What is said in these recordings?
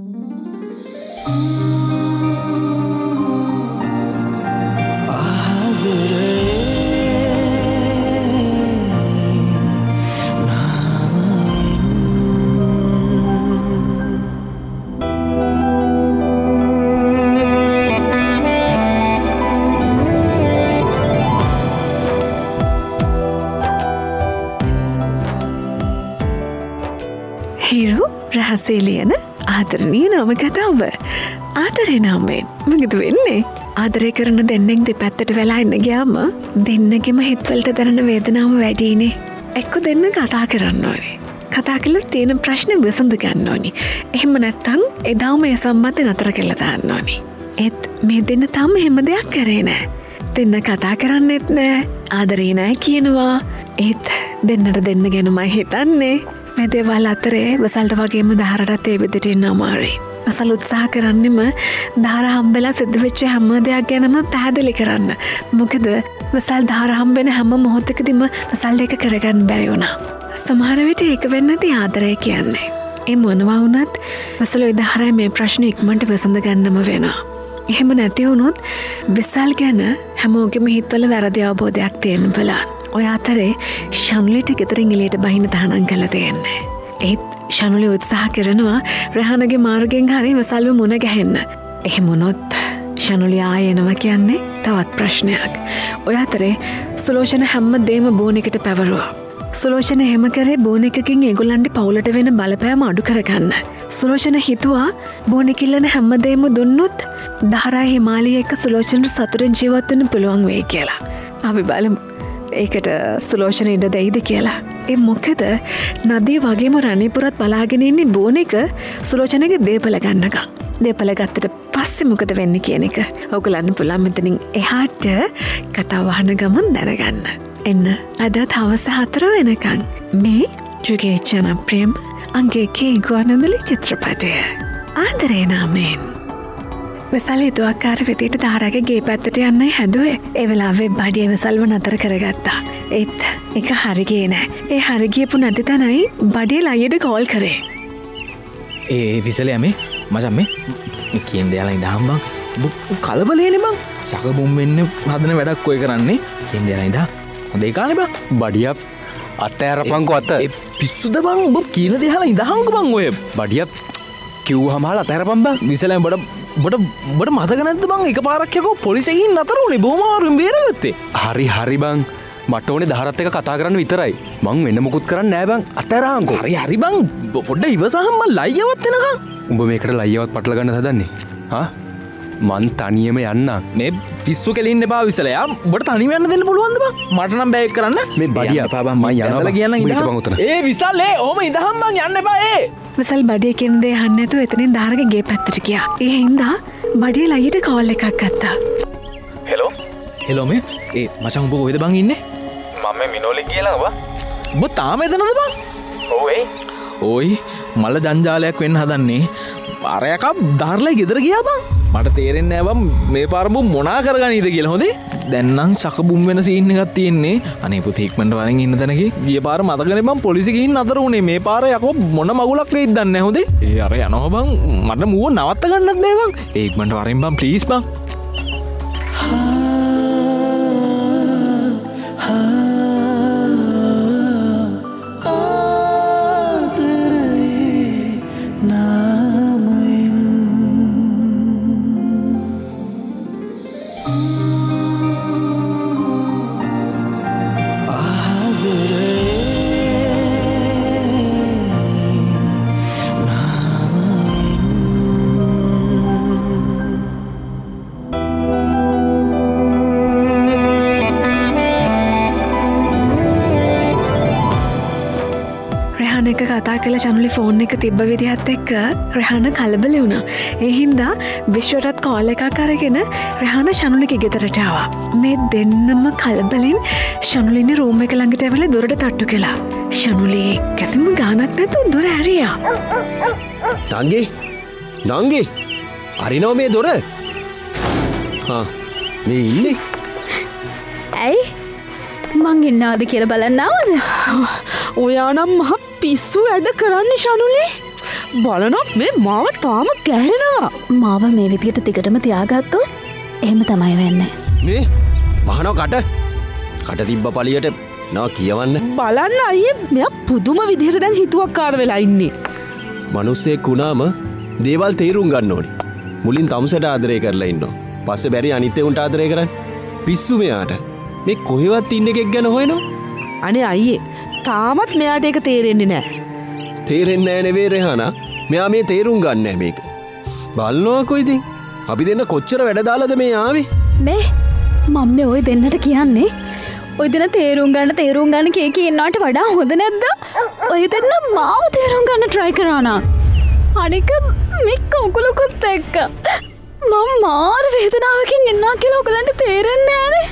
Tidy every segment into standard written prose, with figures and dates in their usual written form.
හිරු රහසේ ලියන ආදරණීය නම කතාව. ආදරේ නාමයෙන් මොකද වෙන්නේ? ආදරය කරන දෙන්නෙක් දෙපැත්තට වෙලා ඉන්න ගියාම දෙන්නගෙම හිතවලට දැනෙන වේදනාව වැඩිනේ. එක්ක දෙන්න කතා කරන්න ඕනේ. කතා කළා තියෙන ප්‍රශ්නේ විසඳ ගන්න ඕනේ. එහෙම නැත්නම් එදාම ඒ සම්බන්ධය නතර කරලා දාන්න ඕනේ. ඒත් මේ දෙන්න තාම හැම දෙයක් කරේ නැහැ. දෙන්න කතා කරන්නෙත් නැහැ. ආදරේ නැහැ කියනවා. ඒත් දෙන්නට දෙන්න ගැනමයි හිතන්නේ. මේ දේවල් අතරේ වසල්ට වගේම දහරටත් ඒ විදිහට ඉන්න අමාරුයි. වසල් උත්සාහ කරන්නෙම දහර හම්බෙලා සිද්ධ වෙච්ච හැම දෙයක් ගැනම පැහැදිලි කරන්න. මොකද වසල් දහර හම්බෙන හැම මොහොතකදීම වසල් එක කරගන්න බැරි වුණා. සමහර විට ඒක වෙන්නේ නැති ආදරය කියන්නේ. ඒ මොනවා වුණත් වසල් ওই දහරයි මේ ප්‍රශ්න ඉක්මනට විසඳ ගන්නම වෙනවා. එහෙම නැති වුණොත් වසල් ගැන හැමෝගෙම හිතවල වැරදි අවබෝධයක් තියෙන්න බලන්න. ඔය අතරේ ශනුලිට ගෙදරින් එළියට බහින්න තහනම් කළා දෙන්නේ. ඒත් ශනුලි උත්සාහ කරනවා රහනගේ මාර්ගයෙන් හරි වසල්ව මුණ ගැහෙන්න. එහෙම වුණොත් ශනුලි ආයෙ එනවා කියන්නේ තවත් ප්‍රශ්නයක්. ඔය අතරේ සුලෝචන හැමදේම බෝනිකට පැවරුවා. සුලෝචන එහෙම කරේ බෝනිකකින් ඒගොල්ලන්ට පවුලට වෙන බලපෑම අඩු කරගන්න. සුලෝචන හිතුවා බෝනිකිල්ලන හැමදේම දුන්නොත් දහරා හිමාලිය එක්ක සුලෝචනට සතුටින් ජීවත් වෙන්න පුළුවන් වෙයි කියලා. අපි බලමු ඒකට සුලෝචන ඉඩ දෙයිද කියලා. ඒ මොකද නදී වගේම රණේපුරත් බලාගෙන ඉන්නේ බෝනික සුලෝචනගේ දේපල ගන්නකම්. දේපල ගත්තට පස්සේ මොකද වෙන්නේ කියන එක ඔයගොල්ලන්ට පුළුවන් මෙතනින් එහාට කතාව අහන ගමන් දැනගන්න. එන්න අද හවස 4 වෙනකන් මේ ජුගේ ජනප්‍රියම අංගයේ ගුවන්විදුලි චිත්‍රපටය ආදරේ නාමයෙන්. වසල් හිතුවක්කාර විදියට දාරාගේ ගේ පැත්තට යන්නයි හැදුවේ. ඒ වෙලාවේ බඩිය වසල්ව නතර කරගත්තා. ඒත් ඒක හරි ගියේ නෑ. ඒ හරි ගියපු නැති තැනයි බඩිය ලයියට කෝල් කරේ. ඒ විසලේ යමේ මචං මේ කියන දෙයලා ඉඳහම් බං. කලබලේනේ බං. සකබුම් වෙන්න හදන වැඩක් ඔය කරන්නේ. කියන දෙයලා ඉඳා. හොඳ ඒකානේ බං. බඩියක් අතෑරපන්කෝ අත. පිස්සුද බං ඔබ කියන දෙයලා ඉඳහන්කෝ බං ඔය. බඩියක් කිව්වහම අතෑරපන් බං. විසලේ බඩ මතක නැද්ද බං එකපාරක් යකෝ පොලිසියෙන් නතර වුණේ බොහොම අමාරුවෙන් බේරගත්තේ. හරි බං මට ඕනේ දහරත් එක කතා කරන්න විතරයි. මං වෙන මොකුත් කරන්නේ නෑ බං. අතෑරහන්කෝ. හරි බං පොඩ්ඩ ඉවසහම් මං ලයියවත් වෙනකන්. උඹ මේකට ලයියවත් පටල ගන්න හදන්නේ. හා මං තනියම යන්න. මේ පිස්සු කෙලින්න එපා විසලයා. ඔබට තනියම යන්න දෙන්න පුළුවන්ද බං? මට නම් බෑ එක් කරන්න. මේ බඩිය මං යනවා කියන්න ඉඳහම්. ඒ විසල් ඔහම ඉඳහම් මං යන්න එපා ඒ. වසල් බඩිය කියන දේ අහන්න නැතුව එතනින් දාරගේ ගේ පැත්තට ගියා. ඒ හින්දා බඩිය ලයියට කෝල් එකක් ගත්තා. හෙලෝ මේ ඒ මචං උඹ කොහෙද බං ඉන්නේ? මම මිනෝලි කියලා ඔබ. උඹ තාම එතනද බං? ඔව් ඒ. ඕයි මල ජංජාලයක් වෙන්න හදන්නේ. අරයක දාර්ලා ගෙදර ගියා බං. මට තේරෙන්නේ නෑ බං මේ පාරම මොනා කරගනීද කියලා. හොඳේ දැන් නම් සකබුම් වෙන සීන් එකක් තියෙන්නේ. අනේ පුතේ ඉක්මනට වරෙන් ඉන්න තැනක ගිය පාර මතකනේ බං පොලිසිය ගිහින් අතර උනේ. මේ පාර යකෝ මොන මගුලක් වෙයිද දන්නේ නැහැ. හොඳේ ඒ අර යනවා බං. මට මුව නවත්ත ගන්නත් බෑ බං. ඒ ඉක්මනට වරෙන් බං ප්ලීස් බං. එක කතා කළ චනුලි ෆෝන් එක තිබ්බ විදිහත් එක්ක රහන කලබල වුණා. ඒ හින්දා විශ්වටත් කෝල් එකක් අරගෙන රහන ශනුලිගේ ගෙදරට ආවා. මේ දෙන්නම කලබලෙන් ශනුලිනේ රූම් එක ළඟට ඇවිල්ලා දොරට තට්ටු කළා. ශනුලි කිසිම ගානක් නැතුව දොර ඇරියා. නංගි අරිනෝ මේ දොර. මේ ඉන්නේ. ඇයි මං ඉන්නවද කියලා බලන්න ආවද? ඔයා නම් මහ පිස්සු වැඩ කරන්නේ ශනුලි. බලනොත් මේ මාව තාම ගැහෙනවා. මාව මේ විදියට දිගටම තියාගත්තොත් එහෙම තමයි වෙන්නේ. මේ වහනෝ කට තිබ්බ පලියට නා කියවන්න. බලන්න අයියේ මෙයා පුදුම විදිහට දැන් හිතුවක්කාර වෙලා ඉන්නේ. මිනිස්සෙක් වුණාම දේවල් තේරුම් ගන්න ඕනි. මුලින් තමුසට ආදරය කරලා ඉන්නවා. පස්සේ බැරි අනිත් උන්ට ආදරය කරන්න. පිස්සු මෙයාට. මේ කොහෙවත් ඉන්න එකෙක් ගැන හොයනවා. අනේ අයියේ තාමත් මෙයාට ඒක තේරෙන්නේ නැහැ. තේරෙන්නේ නැහැ නෙවෙයි රෙහානා. මෙයා මේ තේරුම් ගන්න නැහැ මේක. බලනවාකෝ ඉතින්. අපි දෙන්න කොච්චර වැඩ දාලාද මේ ආවේ. මේ මම මේ ඔය දෙන්නට කියන්නේ ඔය දෙන තේරුම් ගන්න කී ඉන්නවට වඩා හොඳ නැද්ද? ඔය දෙන්න මාව තේරුම් ගන්න try කරා නම්. අනික මේ කොකුලකුත් එක්ක මම මාර වේදනාවකින් ඉන්නා කියලා ඔයගලන්ට තේරෙන්නේ නැහනේ.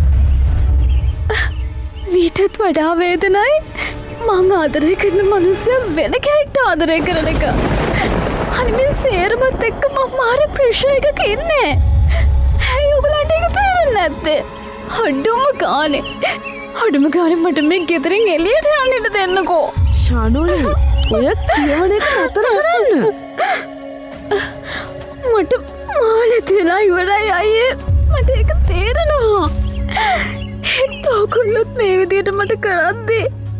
මීටත් වඩා වේදනයි මං ආදරය කරන මිනිස්සු වෙන කෙනෙක්ට ආදරය කරන එක. අනිත් මේ සේරමත් එක්ක මම මාර ප්‍රෙෂර් එකක ඉන්නේ. ඇයි ඔයගලන්ට ඒක තේරෙන්නේ නැත්තේ? අඩුම ගානේ මට මේ ගෙදරින් එළියට යන්න දෙන්නකෝ. ශානෝලි ඔය කියවන එක නතර කරන්න. මට මාලත් වෙලා ඉවරයි අයියේ. මට ඒක තේරෙනවා. ඒත් ඔයගොල්ලොත් මේ විදියට මට කරද්දී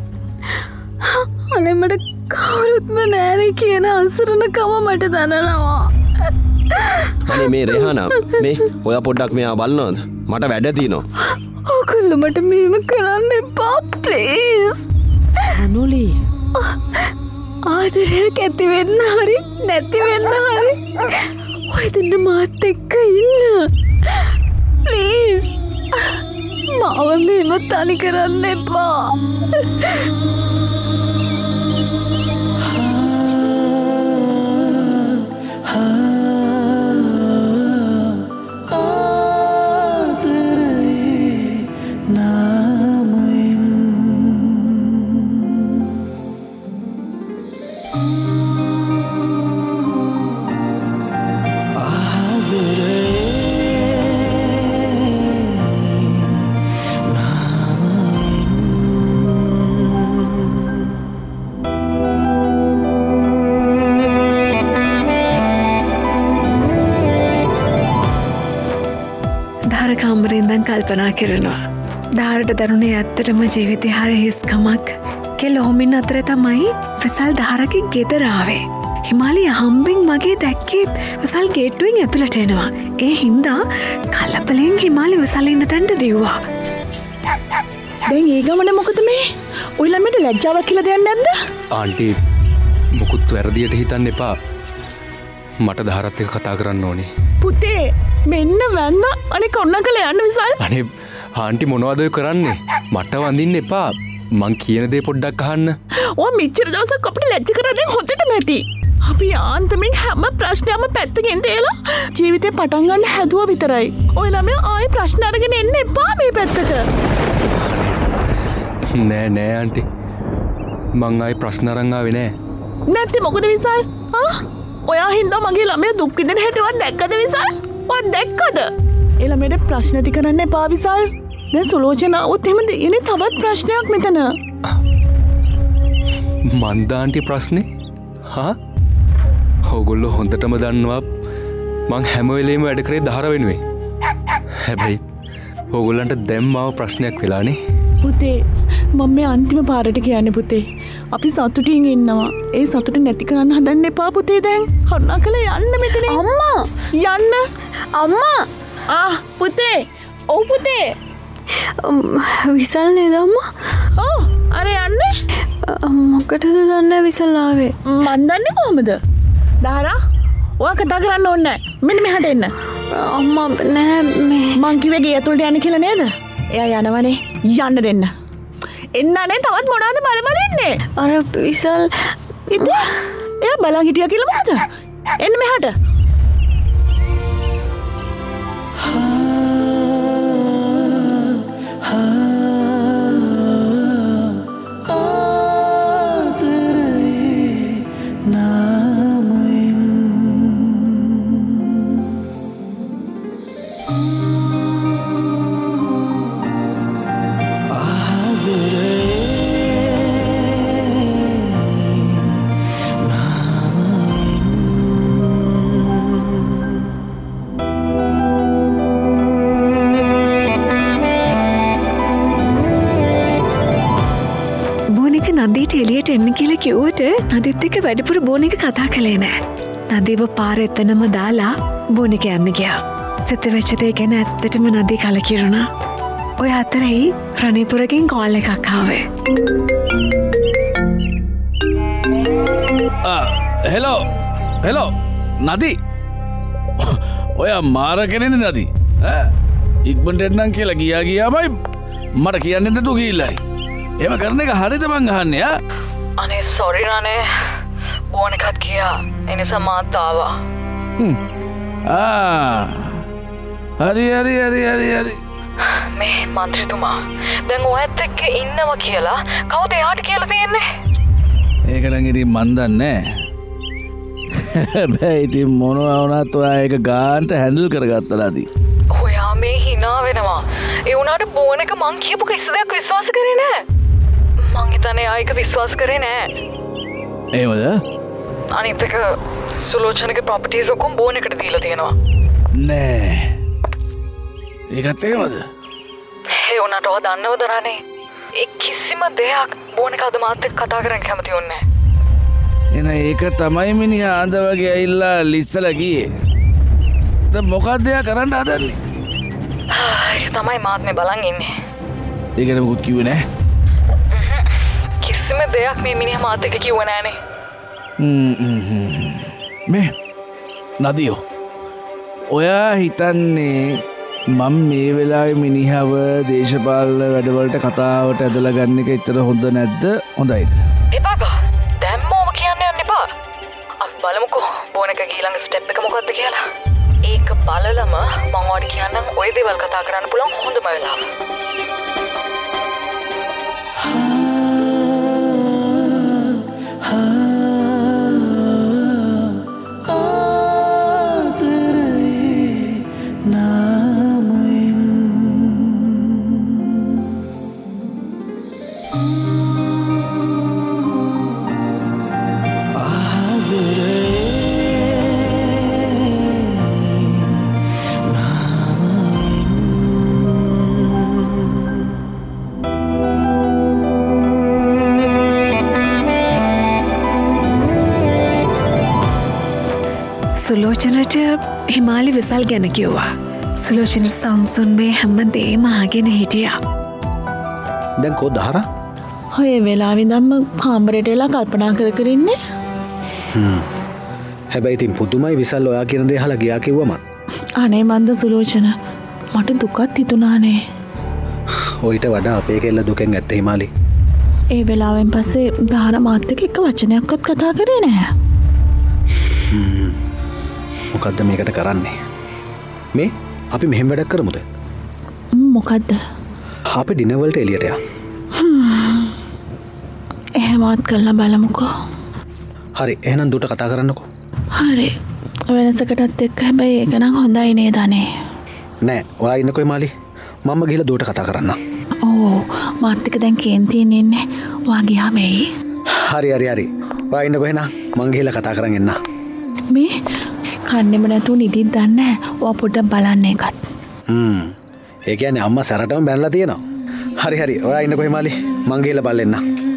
අනේ මට කවුරුත්ම නෑනේ කියන අසරණකම මට දැනෙනවා. අනේ මේ රෙහානා මේ ඔයා පොඩ්ඩක් මෙයා බලනවද? මට වැඩ තියෙනවා. ඔයගොල්ලෝ මට මේව කරන්න එපා ප්ලීස්. ශානෝලි ආදරයක් ඇති වෙන්න හරි නැති වෙන්න හරි ඔය දෙන්න මාත් එක්ක ඉන්න ප්ලීස්. මාව මෙහෙම තනි කරන්න එපා. කාමරෙන්දන් කල්පනා කරනවා. දාරට දරුණේ ඇත්තටම ජීවිතය හර හිස්කමක් කෙල් ඔහොමින් අතර තමයි වෙසල් දහරකි ගෙදරාවේ. හිමාලි හම්බින් මගේ දැක්කේ වෙසල් ගේට්ටුවෙන් ඇතුළට එනවා. ඒ හින්දා කලපලෙන් හිමාලි වෙසල්ලඉන්න තැන්ට දෙව්වා. දැන් ඒ ගමන මොකද මේ? ඔය ළමයට ලැජ්ජාවක් කියලා දෙයක් නැද්ද? ආන්ටි මුකුත් වැරදියට හිතන්න එපා. මට දහරත් එක කතා කරන්න ඕනේ. පුතේ මෙන්න වැන්න අනේ කොන්න කළ යන්න විසල්. අනේ ආන්ටි මොනවද ඔය කරන්නේ? මට වඳින්න එපා. මං කියන දේ පොඩ්ඩක් අහන්න. ඔය මෙච්චර දවසක් අපිට ලැජ්ජ කරලා දැන් හොඳටම ඇති. අපි ආන්තමින් හැම ප්‍රශ්නයක්ම පැත්තකින් දාලා ජීවිතේ පටන් ගන්න හැදුවා විතරයි. ඔය ළමයා ආයේ ප්‍රශ්න අරගෙන එන්න එපා මේ පැත්තට. නෑ ආන්ටි. මං ආයේ ප්‍රශ්න අරන් ආවේ නෑ. නැත්නම් මොකද විසල්? ඔයා හින්දා මගේ ළමයා දුක් විඳින හැටවත් දැක්කද විසල්? ඔය දැක්කද? ඒ ළමයට ප්‍රශ්න ති කරන්න එපා විසල්. දැන් සුලෝචනා આવුත් එහෙම දෙන්නේ තවත් ප්‍රශ්නයක් මෙතන. මන්දාන්ටි ප්‍රශ්නේ? හා? ඔයගොල්ලෝ හොඳටම දන්නවා මං හැම වෙලේම වැඩ කරේ දහර වෙනුවෙන්. හැබැයි ඔයගොල්ලන්ට දැන් මාව ප්‍රශ්නයක් වෙලානේ. පුතේ මම මේ අන්තිම පාරට කියන්නේ පුතේ. අපි සතුටින් ඉන්නවා. ඒ සතුට නැති කරන්න හදන්න එපා පුතේ දැන්. කරුණාකරලා යන්න මෙතන. අම්මා යන්න. අම්මා පුතේ. ඔව් පුතේ. විසල් නේද අම්මා? ඔව් අර යන්නේ. මොකටද දන්නේ විසල් ආවේ? මන් දන්නේ කොහමද? දාරා ඔයා කතා කරන්න ඕනේ නැහැ. මෙන්න මෙහාට එන්න. අම්මා නෑ මේ මං කිව්වේ ගේ ඇතුළට යන්න කියලා නේද? එයා යනවනේ. යන්න දෙන්න. එන්නනේ තවත් මොනවද බල ඉන්නේ? අර විසල් ඉතින් එයා බලන් හිටියා කියලා මොකද? එන්න මෙහාට. එලියට එන්න කියලා කිව්වට නදිත් එක්ක වැඩිපුර බෝන එක කතා කළේ නෑ. නදීව පාර එතනම දාලා බෝන එක යන්න ගියා. සිත වෙච්ච දේ ගැන ඇත්තටම නදී කලකිරුණා. ඔය අතරේ රණීපුරකින් කෝල් එකක් ආවේ. හෙලෝ නදී ඔය මාර කෙනෙන නදී ඉක්බට එන්නම් කියලා ගියාමයි මට කියන්න දෙතු ගිල්ලයි එම කරන එක හරිත මං අහන්නය. අනේ සොරිරනේ බෝන එකත් කියා එනිසා මාත්තාවා. හරි මේ මන්ත්‍රතුමා දැන් ඔයත් එක්ක ඉන්නවා කියලා කවුද එයාට කියලා තියෙන්නේ? ඒකනම් ඉතින් මන් දන්නේ බෑ. ඉතින් මොනවා වුණත් ඔයා ඒක ගාන්ට හැන්ඩල් කරගත්තලාදී. ඔයා මේ හිනා වෙනවා. ඒ වුණාට බෝන එක මං කියපු කිසි දෙයක් විශ්වාස කරේ නෑ. මං හිතන්නේ ආයික විශ්වාස කරේ නෑ. එහෙමද? අනිත් එක සුලෝචනගේ ප්‍රොපර්ටිස් ඔක්කොම බෝන එකට දීලා තියෙනවා. නෑ. ඒකත් එහෙමද? ඒ වුණාට ඔයා දන්නවද රනේ? ඒ කිසිම දෙයක් බෝන එක අද මාත් එක්ක කතා කරන්න කැමති වුණේ නෑ. එන ඒක තමයි මිනිහා ආන්ද වගේ ඇවිල්ලා ලිස්සලා ගියේ. දැන් මොකක්ද එයා කරන්න හදන්නේ? ඒක තමයි මාත් මේ බලන් ඉන්නේ. ඒකට මොකුත් කිව්වේ නෑ. කිසිම දෙයක් මේ මිනිහා මාත් එක්ක කිව්වේ නෑනේ. මේ නදියෝ ඔයා හිතන්නේ මම මේ වෙලාවේ මිනිහව දේශපාලන වැඩවලට කතාවට ඇදලා ගන්න එක එච්චර හොඳ නැද්ද? හොඳයිද? එපාපා දැම්මෝම කියන්න යන්න එපා. අපි බලමුකෝ බෝන එක ඊළඟ ස්ටෙප් එක මොකක්ද කියලා. ඒක බලලම මම ඔයාලට කියන්නම් ඔය දේවල් කතා කරන්න පුළුවන් හොඳම වෙලාව. සුලෝචනට හිමාලි විසල් ගැන කිව්වා. සුලෝචනට සංසුන් මේ හැම දේම අහගෙන හිටියා. දැන් කෝ දහරා? ඔය වෙලාවිදම්ම කාමරයට වෙලා කල්පනා කර ඉන්නේ. හැබැයි ඉතින් පුදුමයි විසල් ඔයා කියන දේ අහලා ගියා කිව්වම. අනේ මන්ද සුලෝචන මට දුකක් හිතුණානේ. ඔයිට වඩා අපේ කෙල්ල දුකෙන් ඇත්තේ හිමාලි. ඒ වෙලාවෙන් පස්සේ දහරා මාත් එක්ක එක වචනයක්වත් කතා කරේ නැහැ. මොකද්ද මේකට කරන්නේ? මේ අපි මෙහෙම වැඩක් කරමුද? මොකද්ද? අපි ඩිනර් වලට එළියට යමු. එහෙමත් කළා බලමුකෝ. හරි එහෙනම් දුට කතා කරන්නකෝ. හරි වෙනසකටත් එක්ක හැබැයි ඒක නම් හොඳයි නේද අනේ? නෑ ඔයා ඉන්නකෝ හිමාලි. මම ගිහලා දුවට කතා කරන්න. ඕ මාත් එක්ක දැන් කේන්තියෙන් ඉන්නේ. ඔයා ගියාම එයි. හරි. ඔයා ඉන්නකෝ එහෙනම් මං ගිහලා කතා කරන් එන්න. මේ කන්නෙම නැතුව නිදිත් දන්නේ ඔයා පොඩ්ඩක් බලන්න එකත්. ඒ කියන්නේ අම්මා සැරටම බැනලා තියෙනවා. හරි ඔයා ඉන්නකෝ හිමාලි මං ගිහලා බලන්න.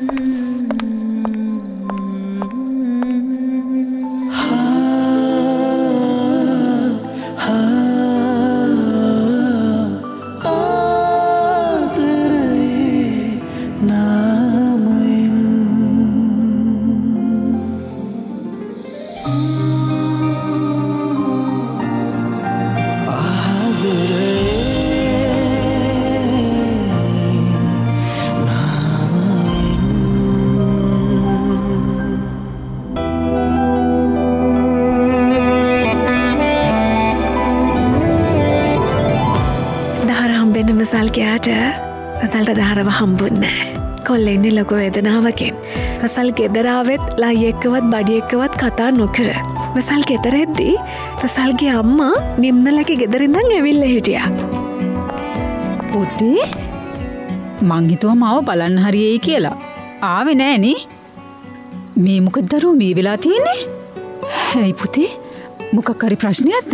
වසල් ගයාට වසල්ට දහරව හම්බුන්නෑ. කොල්ල එන්නේ ලොකු වේදනාවකින්. වසල් ගෙදරාවෙත් ලයි එක්කවත් බඩි එක්කවත් කතා නොකර. වසල් ගෙදර එද්දී වසල්ගේ අම්මා නිම්නලක ගෙදරින්දන් ඇවිල්ල හිටියා. පුතේ මංහිතුව මාව බලන්න හරියයි කියලා. ආවෙ නෑනේ. මේ මොකද දරුවෝ මේ වෙලා තියෙන්නේ? හැයි පුතේ මොකක් හරි ප්‍රශ්නයක්ද?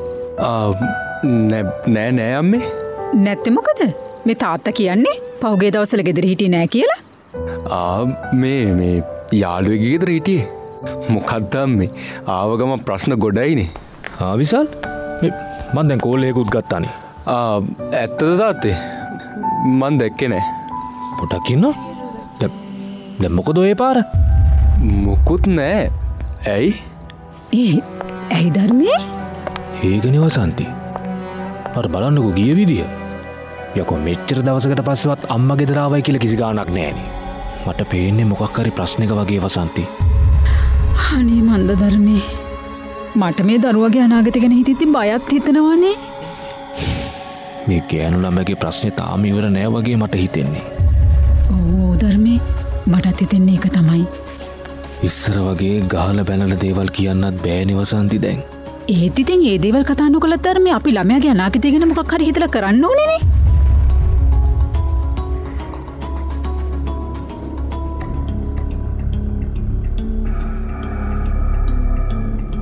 නෑ අම්මේ. නැත්තේ මොකද? මේ තාත්තා කියන්නේ පහුගිය දවස්වල ගෙදර හිටියේ නෑ කියලා. මේ යාළුවගේ ගෙදර හිටියේ. මොකක්දම් මේ ආවගම ප්‍රශ්න ගොඩයිනේ. විසල් මන් දැන් කෝල්ලයකුත් ගත්තානේ. ඇත්තද තාත්තේ? මන් දැක්කේ නෑ. පොටක් ඉන්න දැන් මොකද ඔය පාර? මොකුත් නෑ. ඇයි? ඇයි ධර්මයේ? ඒකනේ වසන්ති. අර බලන්නකෝ ගිය විදිය. යකෝ මෙච්චර දවසකට පස්සෙවත් අම්මා ගෙදර ආවයි කියලා කිසි ගාණක් නෑනේ. මට පේන්නේ මොකක් හරි ප්‍රශ්නයක වගේ වසන්ති. අනේ මන්ද ධර්මයේ මට මේ දරුවගේ අනාගතය ගැන හිතින් බයත් හිතෙනවානේ. මේ ගෑනු ළමගේ ප්‍රශ්නේ තාම ඉවර නෑ වගේ මට හිතෙන්නේ. ඕ ධර්මයේ මටත් හිතෙන්නේ ඒක තමයි. ඉස්සර වගේ ගහලා බැනලා දේවල් කියන්නත් බෑනේ වසන්ති දැන්. ඒත් ඉතින් ඒ දේවල් කතා නොකළත් ධර්මයේ අපි ළමයාගේ අනාගතය ගැන මොකක් හරි හිතලා කරන්න ඕනේනේ.